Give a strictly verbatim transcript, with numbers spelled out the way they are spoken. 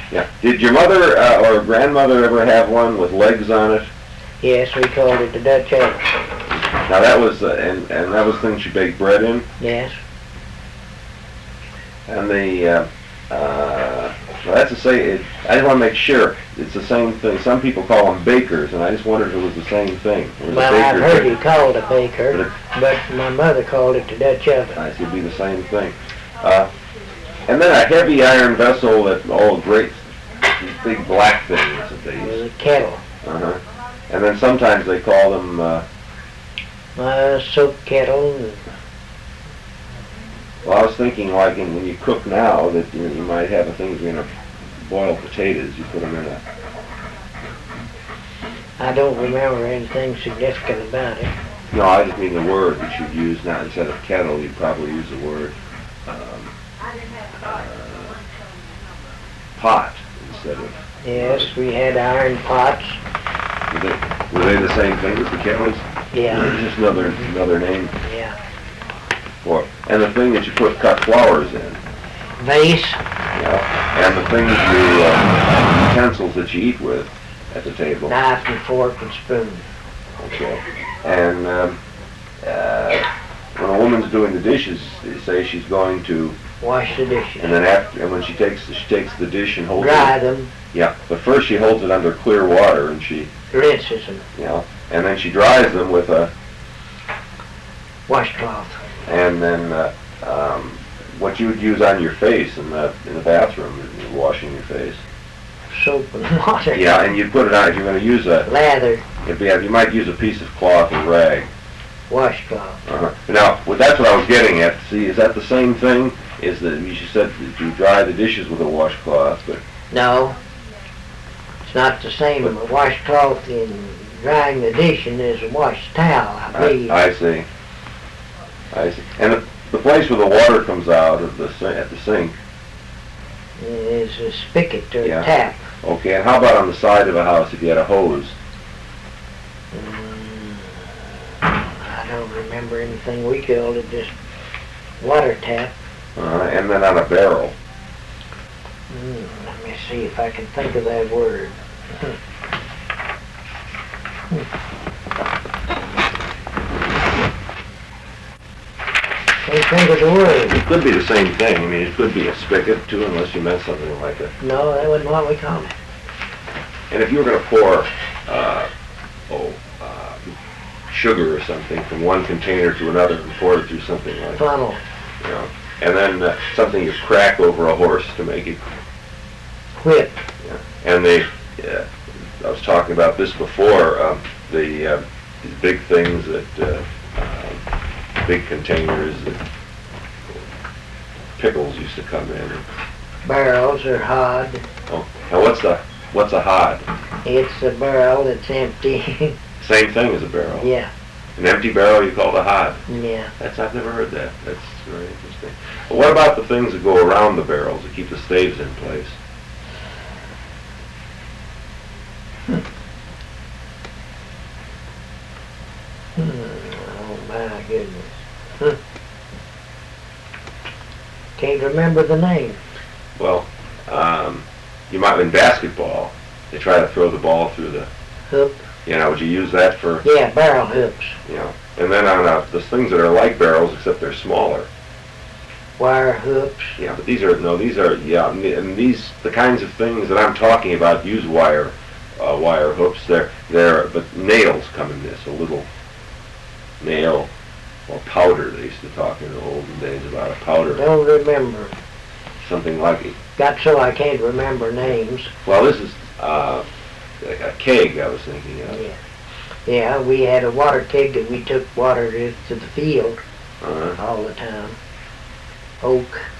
Yeah. Did your mother uh, or grandmother ever have one with legs on it? Yes, we called it the Dutch oven. Now that was, uh, and, and that was the thing she baked bread in? Yes. And the, uh, uh, well, that's to say, it, I just want to make sure it's the same thing. Some people call them bakers, and I just wondered if it was the same thing. Well, I've heard you call it a baker, but, it, but my mother called it the Dutch oven. I see, it'd be the same thing. Uh, and then a heavy iron vessel that, oh, great, these big black things that they use. It was a kettle. Uh-huh. And then sometimes they call them, uh, uh, soap kettle. And well, I was thinking, like, in, when you cook now, that you, know, you might have a thing, you're going to boil potatoes, you put them in a... I don't remember anything significant about it. No, I just mean the word that you'd use now. Instead of kettle, you'd probably use the word um, uh, pot instead of... Yes, we had iron pots. Were they, were they the same thing as the kettles? Yeah. Just another, another name? Yeah. For, and the thing that you put cut flowers in. Vase. Yeah. And the things you, uh, utensils that you eat with at the table. Knife and fork and spoon. Okay. And um, uh, when a woman's doing the dishes, they say she's going to wash the dishes. And then after, and when she takes, she takes the dish and holds dry it. them. Yeah. But first she holds it under clear water and she rinses them. Yeah. You know, and then she dries them with a washcloth. And then uh, um, what you would use on your face in the in the bathroom, washing your face. Soap and water. Yeah, and you put it on if you're going to use a lather. If you have, you might use a piece of cloth or rag. Washcloth. Uh-huh. Now, well, that's what I was getting at. See, is that the same thing? Is that you said that you dry the dishes with a washcloth, but no, it's not the same. A washcloth in drying the dish and there's a wash towel, I believe. I, I see. I see. And the, the place where the water comes out of the at the sink is a spigot or yeah. a tap. Okay, and how about on the side of a house if you had a hose? Mm, I don't remember anything. We called it just water tap. Uh, and then on a barrel. Mm, let me see if I can think of that word. Can't think of the word. It could be the same thing. I mean, it could be a spigot too, unless you meant something like that. No, that wasn't what we called it. And if you were going to pour, uh, oh, uh, sugar or something from one container to another and pour it through something like funnel, you know, and then uh, something you crack over a horse to make it whip. Yeah. And they, uh, I was talking about this before. Um, the uh, these big things that. Uh, uh, big containers that pickles used to come in. Barrels or hod. Oh, now what's the what's a hod? It's a barrel that's empty. Same thing as a barrel. Yeah. An empty barrel you call a hod. Yeah. That's I've never heard that. That's very interesting. Well, what about the things that go around the barrels to keep the staves in place? Hmm. Oh my goodness. Hmm. Can't remember the name. Well, um, you might in basketball. They try to throw the ball through the hoop. You know, would you use that for? Yeah, barrel hoops. You know, and then on uh, the things that are like barrels except they're smaller. Wire hoops. Yeah, but these are no, these are yeah, and these the kinds of things that I'm talking about use wire, uh, wire hoops. They're they're but nails come in this a little nail. Or powder, they used to talk in the olden days about a powder. Don't remember. Something like it. Got so I can't remember names. Well, this is uh, a keg I was thinking of. Yeah. Yeah, we had a water keg that we took water to, to the field uh-huh. all the time. Oak.